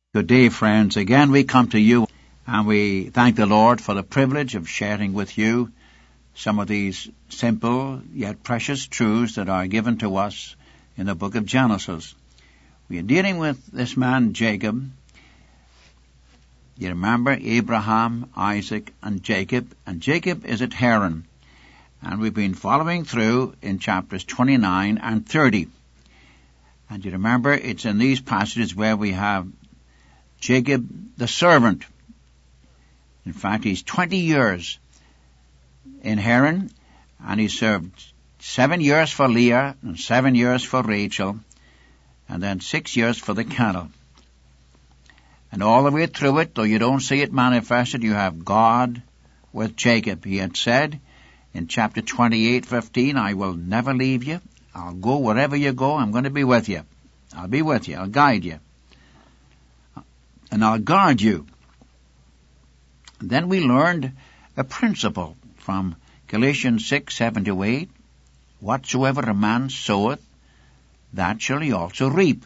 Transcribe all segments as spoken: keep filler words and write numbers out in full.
Good day, friends. Again, we come to you and we thank the Lord for the privilege of sharing with you some of these simple yet precious truths that are given to us in the book of Genesis. We are dealing with this man, Jacob. You remember Abraham, Isaac, and Jacob. And Jacob is at Haran. And we've been following through in chapters twenty-nine and thirty. And you remember it's in these passages where we have Jacob the servant. In fact, he's twenty years in Haran, and he served seven years for Leah and seven years for Rachel, and then six years for the cattle. And all the way through it, though you don't see it manifested, you have God with Jacob. He had said in chapter twenty-eight fifteen, I will never leave you. I'll go wherever you go. I'm going to be with you. I'll be with you. I'll guide you. And I'll guard you. And then we learned a principle from Galatians six, seven to eight. Whatsoever a man soweth, that shall he also reap.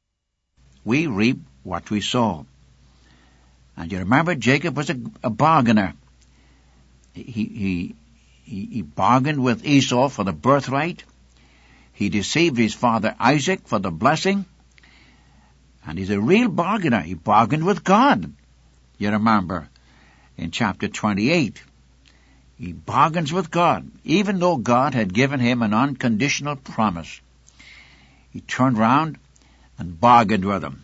We reap what we sow. And you remember Jacob was a, a bargainer. He, he, he, he bargained with Esau for the birthright. He deceived his father Isaac for the blessing. And he's a real bargainer. He bargained with God. You remember in chapter twenty-eight. He bargains with God. Even though God had given him an unconditional promise, he turned round and bargained with him.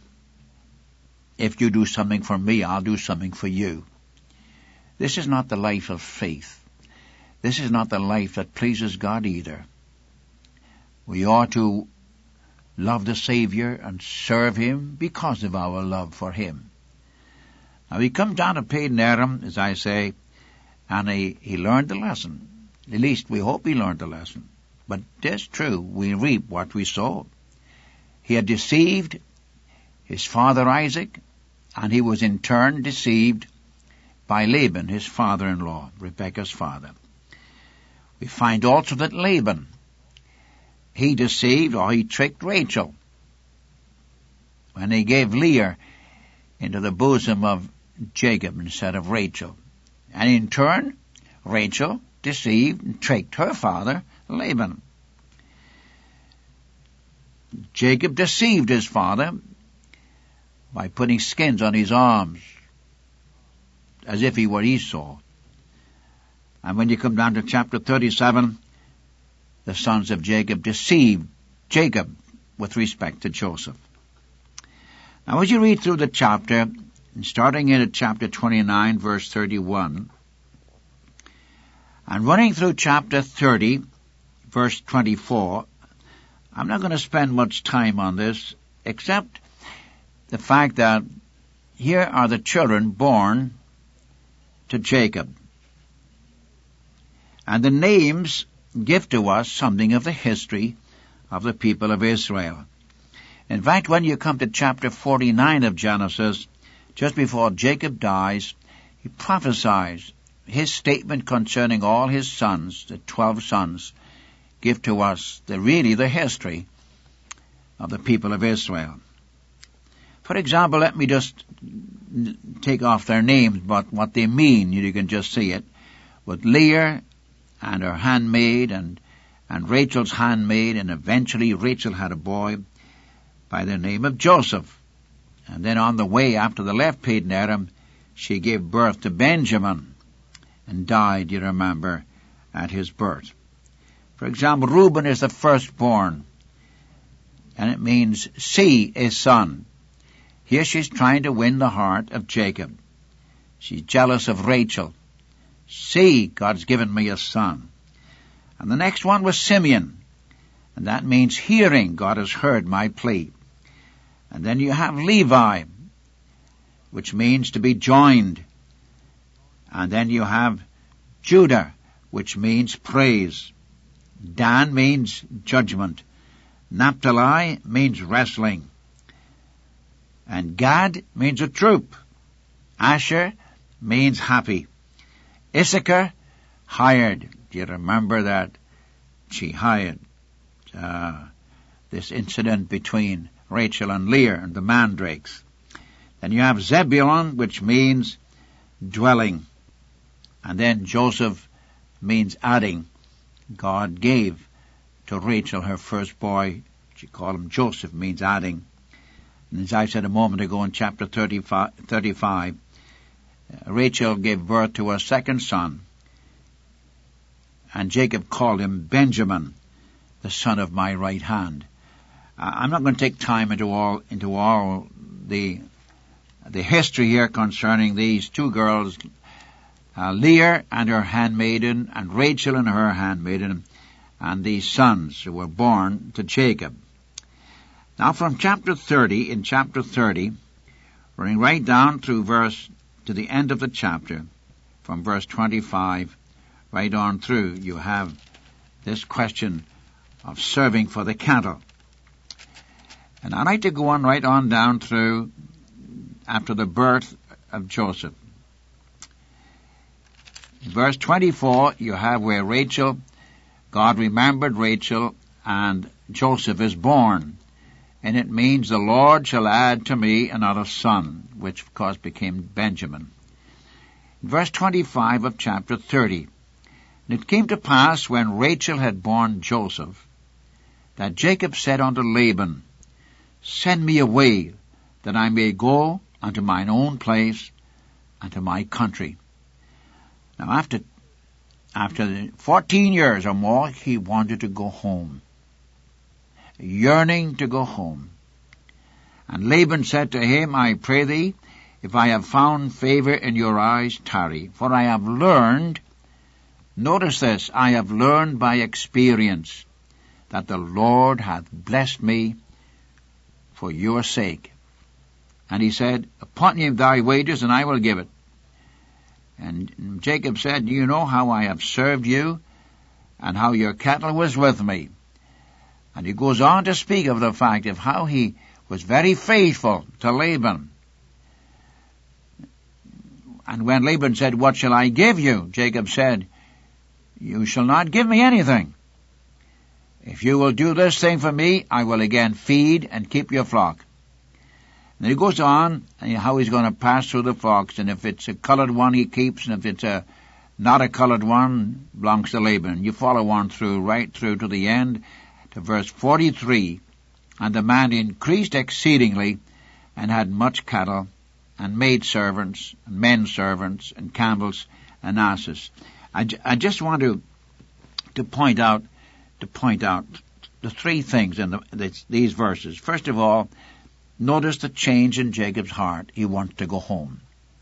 If you do something for me, I'll do something for you. This is not the life of faith. This is not the life that pleases God either. We ought to love the Savior and serve Him because of our love for Him. Now he comes down to Padan Aram, as I say, and he, he learned the lesson. At least we hope he learned the lesson. But it's true, we reap what we sow. He had deceived his father Isaac, and he was in turn deceived by Laban, his father-in-law, Rebekah's father. We find also that Laban, he deceived or he tricked Rachel when he gave Leah into the bosom of Jacob instead of Rachel. And in turn, Rachel deceived and tricked her father, Laban. Jacob deceived his father by putting skins on his arms as if he were Esau. And when you come down to chapter thirty-seven, the sons of Jacob deceived Jacob with respect to Joseph. Now as you read through the chapter, starting in at chapter twenty-nine, verse thirty-one, and running through chapter thirty, verse twenty-four, I'm not going to spend much time on this, except the fact that here are the children born to Jacob. And the names give to us something of the history of the people of Israel. In fact, when you come to chapter forty-nine of Genesis, just before Jacob dies, he prophesies. His statement concerning all his sons, the twelve sons, give to us the really the history of the people of Israel. For example, let me just take off their names, but what they mean, you can just see it. With Leah and her handmaid, and, and Rachel's handmaid, and eventually Rachel had a boy by the name of Joseph. And then on the way, after they left Padan Aram, she gave birth to Benjamin, and died, you remember, at his birth. For example, Reuben is the firstborn, and it means see is son. Here she's trying to win the heart of Jacob. She's jealous of Rachel. See, God's given me a son. And the next one was Simeon, and that means hearing. God has heard my plea. And then you have Levi, which means to be joined. And then you have Judah, which means praise. Dan means judgment. Naphtali means wrestling. And Gad means a troop. Asher means happy. Issachar, hired. Do you remember that? She hired uh, this incident between Rachel and Leah and the mandrakes. Then you have Zebulun, which means dwelling. And then Joseph means adding. God gave to Rachel her first boy. She called him Joseph, means adding. And as I said a moment ago in chapter thirty-five, thirty-five uh, Rachel gave birth to a second son. And Jacob called him Benjamin, the son of my right hand. Uh, I'm not going to take time into all into all the the history here concerning these two girls, uh, Leah and her handmaiden, and Rachel and her handmaiden, and these sons who were born to Jacob. Now from chapter thirty, in chapter thirty, running right down through verse, to the end of the chapter, from verse twenty-five, right on through, you have this question of serving for the cattle. And I'd like to go on right on down through after the birth of Joseph. In verse twenty-four, you have where Rachel, God remembered Rachel, and Joseph is born. And it means the Lord shall add to me another son, which of course became Benjamin. In verse twenty-five of chapter thirty, and it came to pass when Rachel had borne Joseph, that Jacob said unto Laban, Send me away, that I may go unto mine own place, and to my country. Now after, after fourteen years or more, he wanted to go home, yearning to go home. And Laban said to him, I pray thee, if I have found favor in your eyes, tarry, for I have learned, notice this, I have learned by experience, that the Lord hath blessed me for your sake. And he said, Appoint me thy wages, and I will give it. And Jacob said, Do you know how I have served you, and how your cattle was with me? And he goes on to speak of the fact of how he was very faithful to Laban. And when Laban said, What shall I give you? Jacob said, You shall not give me anything. If you will do this thing for me, I will again feed and keep your flock. And he goes on and how he's going to pass through the flocks, and if it's a colored one he keeps, and if it's a not a colored one, belongs to Laban. You follow on through, right through to the end, to verse forty-three. And the man increased exceedingly, and had much cattle, and maid servants, and men servants, and camels, and asses. I, I just want to to point out to point out the three things in the, this, these verses. First of all, notice the change in Jacob's heart. He wants to go home.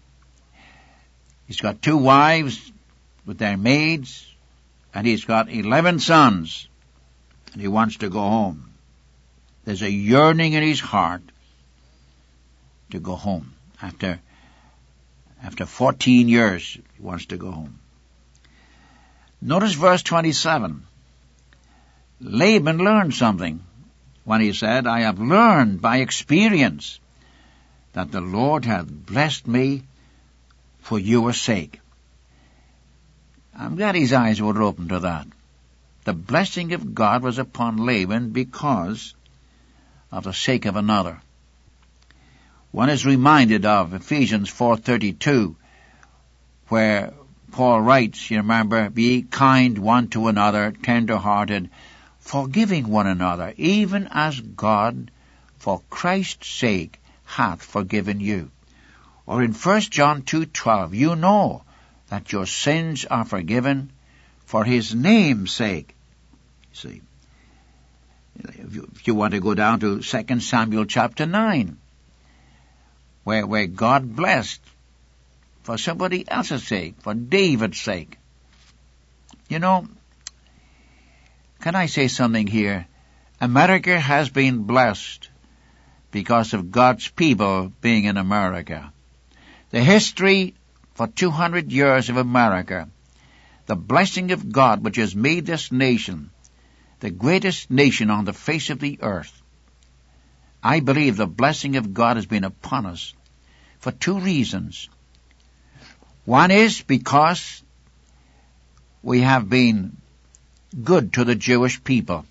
He's got two wives with their maids, and he's got eleven sons, and he wants to go home. There's a yearning in his heart to go home. After, after fourteen years, he wants to go home. Notice verse twenty-seven. Laban learned something when he said, I have learned by experience that the Lord hath blessed me for your sake. I'm glad his eyes were open to that. The blessing of God was upon Laban because of the sake of another. One is reminded of Ephesians four thirty-two, where Paul writes, you remember, be kind one to another, tender-hearted, forgiving one another, even as God, for Christ's sake, hath forgiven you. Or in First John two twelve, you know that your sins are forgiven for his name's sake. See, if you, if you want to go down to Second Samuel chapter nine, where, where God blessed for somebody else's sake, for David's sake. You know, can I say something here? America has been blessed because of God's people being in America. The history for two hundred years of America, the blessing of God which has made this nation the greatest nation on the face of the earth. I believe the blessing of God has been upon us for two reasons. One is because we have been good to the Jewish people.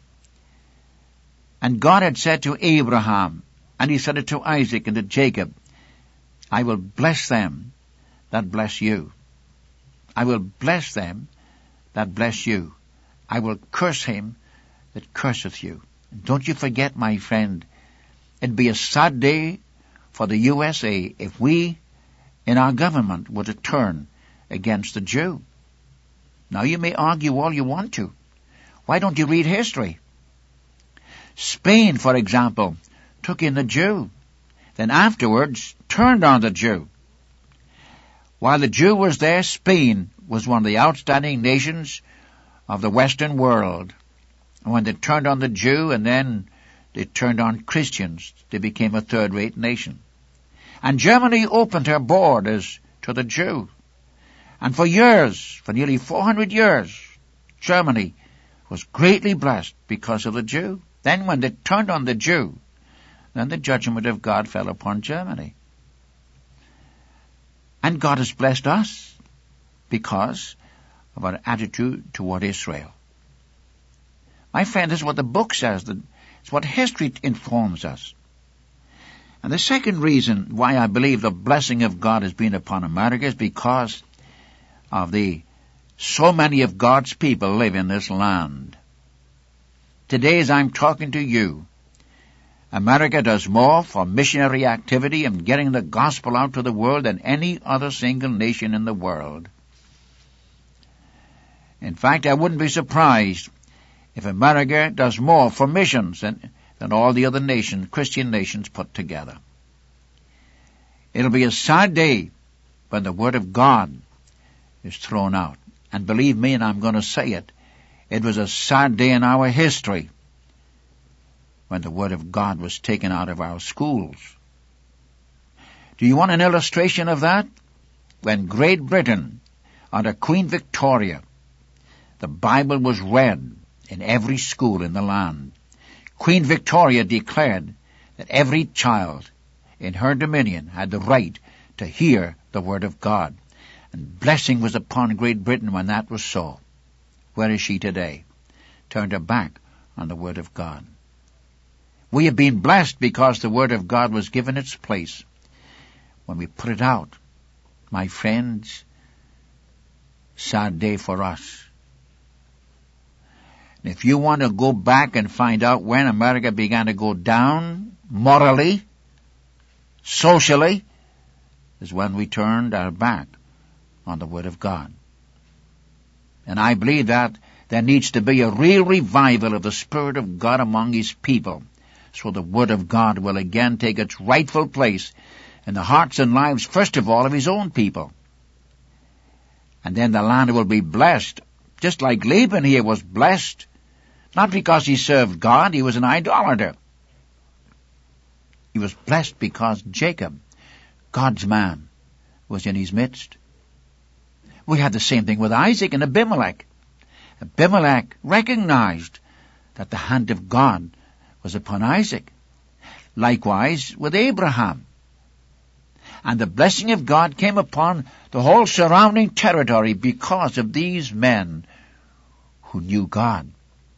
And God had said to Abraham, and he said it to Isaac and to Jacob, I will bless them that bless you. I will bless them that bless you. I will curse him that curseth you. And don't you forget, my friend, it'd be a sad day for the U S A if we in our government were to turn against the Jew. Now you may argue all you want to. Why don't you read history? Spain, for example, took in the Jew, then afterwards turned on the Jew. While the Jew was there, Spain was one of the outstanding nations of the Western world. And when they turned on the Jew and then they turned on Christians, they became a third-rate nation. And Germany opened her borders to the Jew. And for years, for nearly four hundred years, Germany was greatly blessed because of the Jew. Then when they turned on the Jew, then the judgment of God fell upon Germany. And God has blessed us because of our attitude toward Israel. My friend, this is what the book says. It's what history informs us. And the second reason why I believe the blessing of God has been upon America is because of the so many of God's people live in this land. Today, as I'm talking to you, America does more for missionary activity and getting the gospel out to the world than any other single nation in the world. In fact, I wouldn't be surprised if America does more for missions than, than all the other nations, Christian nations put together. It'll be a sad day when the Word of God is thrown out. And believe me, and I'm going to say it, it was a sad day in our history when the Word of God was taken out of our schools. Do you want an illustration of that? When Great Britain, under Queen Victoria, the Bible was read in every school in the land. Queen Victoria declared that every child in her dominion had the right to hear the Word of God. And blessing was upon Great Britain when that was so. Where is she today? Turned her back on the Word of God. We have been blessed because the Word of God was given its place. When we put it out, my friends, sad day for us. And if you want to go back and find out when America began to go down morally, socially, is when we turned our back on the Word of God. And I believe that there needs to be a real revival of the Spirit of God among His people, so the Word of God will again take its rightful place in the hearts and lives, first of all, of His own people. And then the land will be blessed, just like Laban here was blessed, not because he served God, he was an idolater. He was blessed because Jacob, God's man, was in his midst. We had the same thing with Isaac and Abimelech. Abimelech recognized that the hand of God was upon Isaac. Likewise with Abraham. And the blessing of God came upon the whole surrounding territory because of these men who knew God.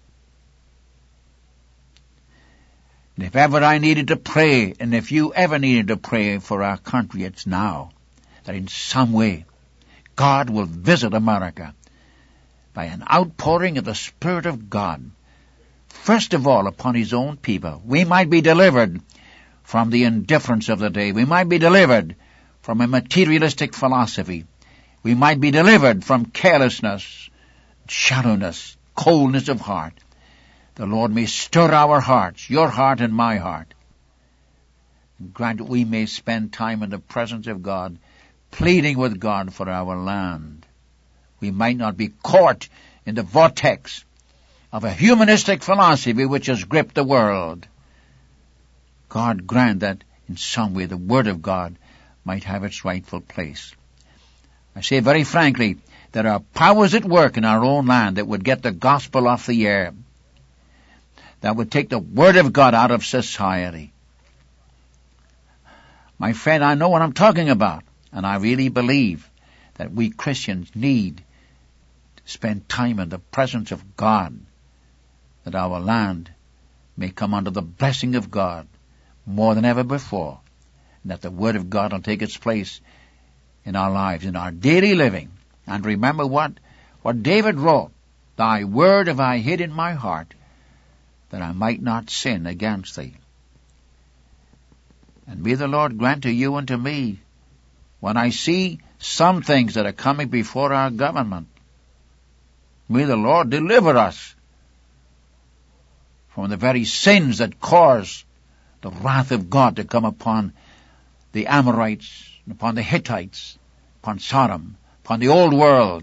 And if ever I needed to pray, and if you ever needed to pray for our country, it's now, that in some way God will visit America by an outpouring of the Spirit of God, first of all upon His own people. We might be delivered from the indifference of the day. We might be delivered from a materialistic philosophy. We might be delivered from carelessness, shallowness, coldness of heart. The Lord may stir our hearts, your heart and my heart, and grant that we may spend time in the presence of God, pleading with God for our land. We might not be caught in the vortex of a humanistic philosophy which has gripped the world. God grant that in some way the Word of God might have its rightful place. I say very frankly, there are powers at work in our own land that would get the gospel off the air, that would take the Word of God out of society. My friend, I know what I'm talking about, and I really believe that we Christians need to spend time in the presence of God, that our land may come under the blessing of God more than ever before, and that the Word of God will take its place in our lives, in our daily living. And remember what, what David wrote, Thy word have I hid in my heart, that I might not sin against thee. And may the Lord grant to you and to me, when I see some things that are coming before our government, may the Lord deliver us from the very sins that cause the wrath of God to come upon the Amorites, upon the Hittites, upon Sodom, upon the old world.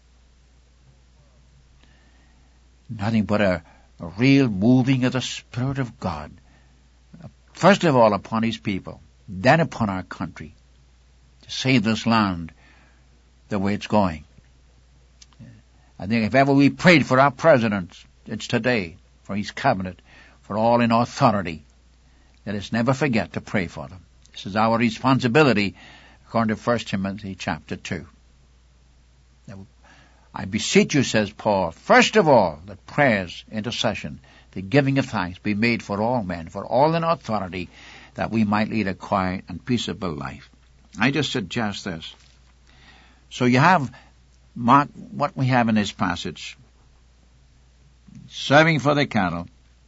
Nothing but a, a real moving of the Spirit of God. First of all upon His people, then upon our country, to save this land the way it's going. I think if ever we prayed for our presidents, it's today, for his cabinet, for all in authority. Let us never forget to pray for them. This is our responsibility, according to First Timothy chapter two. Now, I beseech you, says Paul, first of all, that prayers, intercession, the giving of thanks be made for all men, for all in authority, that we might lead a quiet and peaceable life. I just suggest this. So you have Mark, what we have in this passage. Serving for the cattle.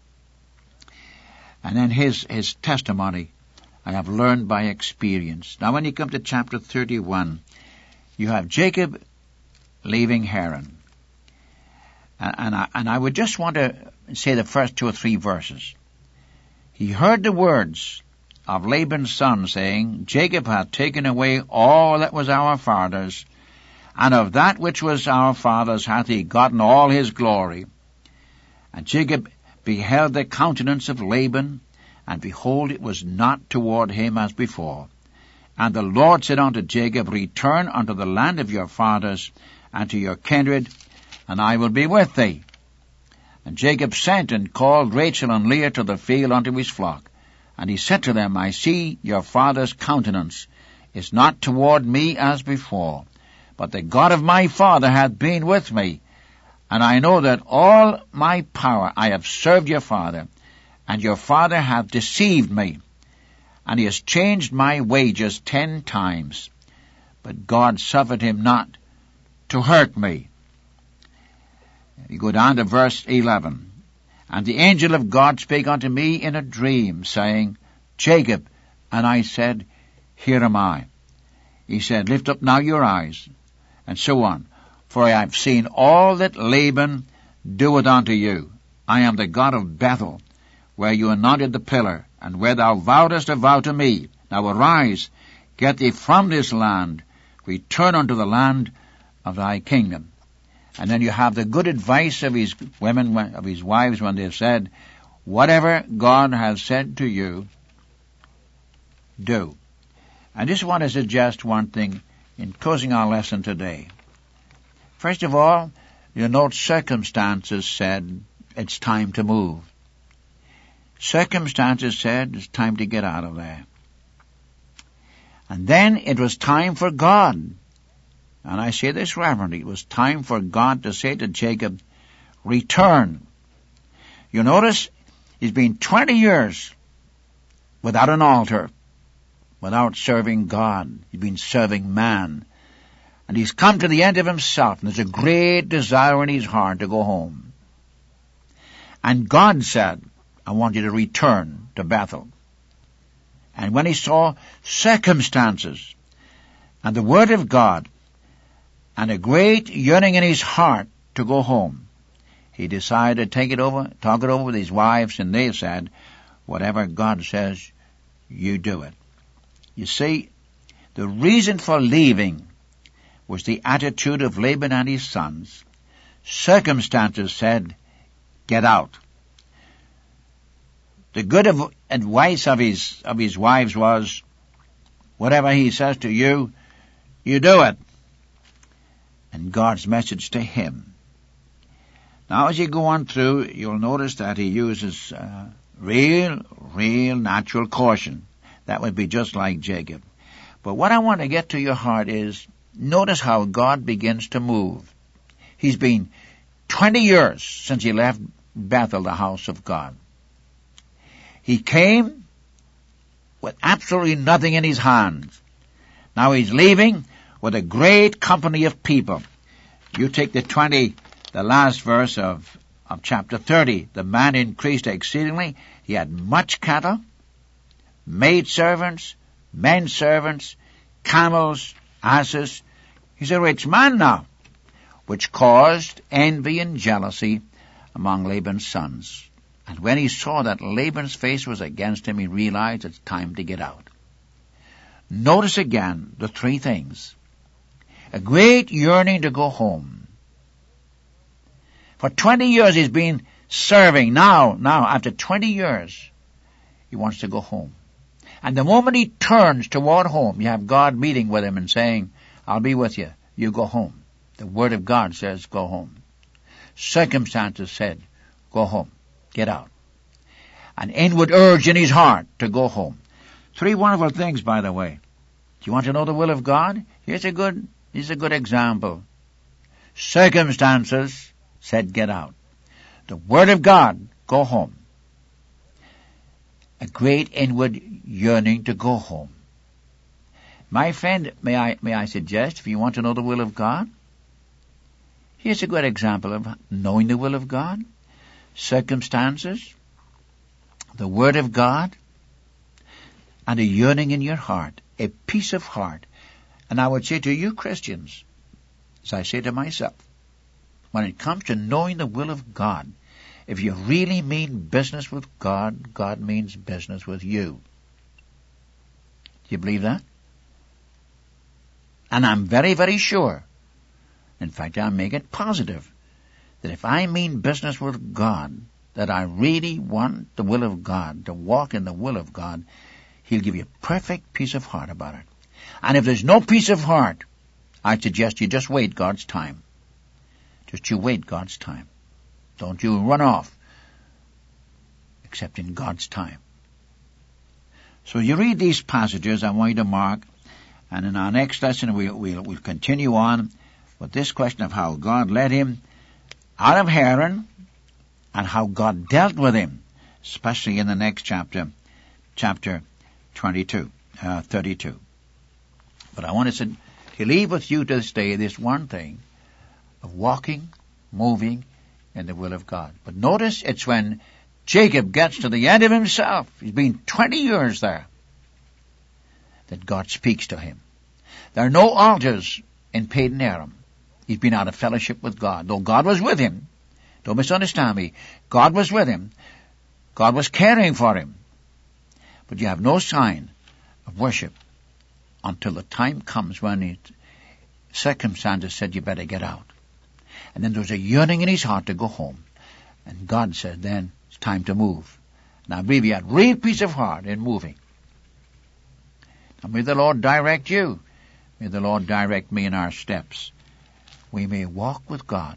And then his, his testimony, I have learned by experience. Now when you come to chapter thirty-one, you have Jacob leaving Haran. And, and, I, and I would just want to say the first two or three verses. He heard the words of Laban's son saying, Jacob hath taken away all that was our father's, and of that which was our father's hath he gotten all his glory. And Jacob beheld the countenance of Laban, and behold, it was not toward him as before. And the Lord said unto Jacob, Return unto the land of your fathers, and to your kindred, and I will be with thee. And Jacob sent and called Rachel and Leah to the field unto his flock. And he said to them, I see your father's countenance is not toward me as before, but the God of my father hath been with me, and I know that all my power I have served your father, and your father hath deceived me, and he has changed my wages ten times, but God suffered him not to hurt me. You go down to verse eleven. And the angel of God spake unto me in a dream, saying, Jacob. And I said, Here am I. He said, Lift up now your eyes, and so on. For I have seen all that Laban doeth unto you. I am the God of Bethel, where you anointed the pillar, and where thou vowedest a vow to me. Now arise, get thee from this land, return unto the land of thy kingdom. And then you have the good advice of his women, of his wives, when they've said, whatever God has said to you, do. I just want to suggest one thing in closing our lesson today. First of all, you note circumstances said it's time to move. Circumstances said it's time to get out of there. And then it was time for God. And I say this reverently, it was time for God to say to Jacob, return. You notice, he's been twenty years without an altar, without serving God. He's been serving man. And he's come to the end of himself, and there's a great desire in his heart to go home. And God said, I want you to return to Bethel. And when he saw circumstances and the word of God, and a great yearning in his heart to go home, he decided to take it over, talk it over with his wives, and they said, whatever God says, you do it. You see, the reason for leaving was the attitude of Laban and his sons. Circumstances said, get out. The good advice of his, of his wives was, whatever he says to you, you do it. And God's message to him. Now as you go on through, you'll notice that he uses uh, real, real natural caution. That would be just like Jacob. But what I want to get to your heart is, notice how God begins to move. He's been twenty years since he left Bethel, the house of God. He came with absolutely nothing in his hands. Now he's leaving with a great company of people. You take the twenty, the last verse of, of chapter thirty. The man increased exceedingly. He had much cattle, maid servants, men servants, camels, asses. He's a rich man now, which caused envy and jealousy among Laban's sons. And when he saw that Laban's face was against him, he realized it's time to get out. Notice again the three things. A great yearning to go home. For twenty years he's been serving. Now, now, after twenty years, he wants to go home. And the moment he turns toward home, you have God meeting with him and saying, I'll be with you. You go home. The Word of God says, go home. Circumstances said, go home. Get out. An inward urge in his heart to go home. Three wonderful things, by the way. Do you want to know the will of God? Here's a good, here's a good example. Circumstances said, get out. The Word of God, go home. A great inward yearning to go home. My friend, may I, may I suggest, if you want to know the will of God, here's a good example of knowing the will of God. Circumstances, the Word of God, and a yearning in your heart, a peace of heart. And I would say to you Christians, as I say to myself, when it comes to knowing the will of God, if you really mean business with God, God means business with you. Do you believe that? And I'm very, very sure, in fact I'll make it positive, that if I mean business with God, that I really want the will of God, to walk in the will of God, He'll give you perfect peace of heart about it. And if there's no peace of heart, I suggest you just wait God's time. Just you wait God's time. Don't you run off, except in God's time. So you read these passages, I want you to mark, and in our next lesson we'll, we'll, we'll continue on with this question of how God led him out of Haran and how God dealt with him, especially in the next chapter, chapter twenty-two, uh, thirty-two. But I want to, to leave with you to this day this one thing of walking, moving in the will of God. But notice it's when Jacob gets to the end of himself, he's been twenty years there, that God speaks to him. There are no altars in Padan Aram. He's been out of fellowship with God, though God was with him. Don't misunderstand me. God was with him. God was caring for him. But you have no sign of worship until the time comes when it, circumstances said you better get out. And then there's a yearning in his heart to go home. And God said then, it's time to move. Now I believe he had real peace of heart in moving. Now may the Lord direct you. May the Lord direct me in our steps. We may walk with God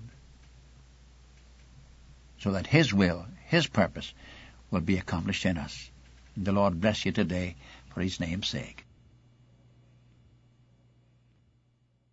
so that His will, His purpose will be accomplished in us. And the Lord bless you today for His name's sake.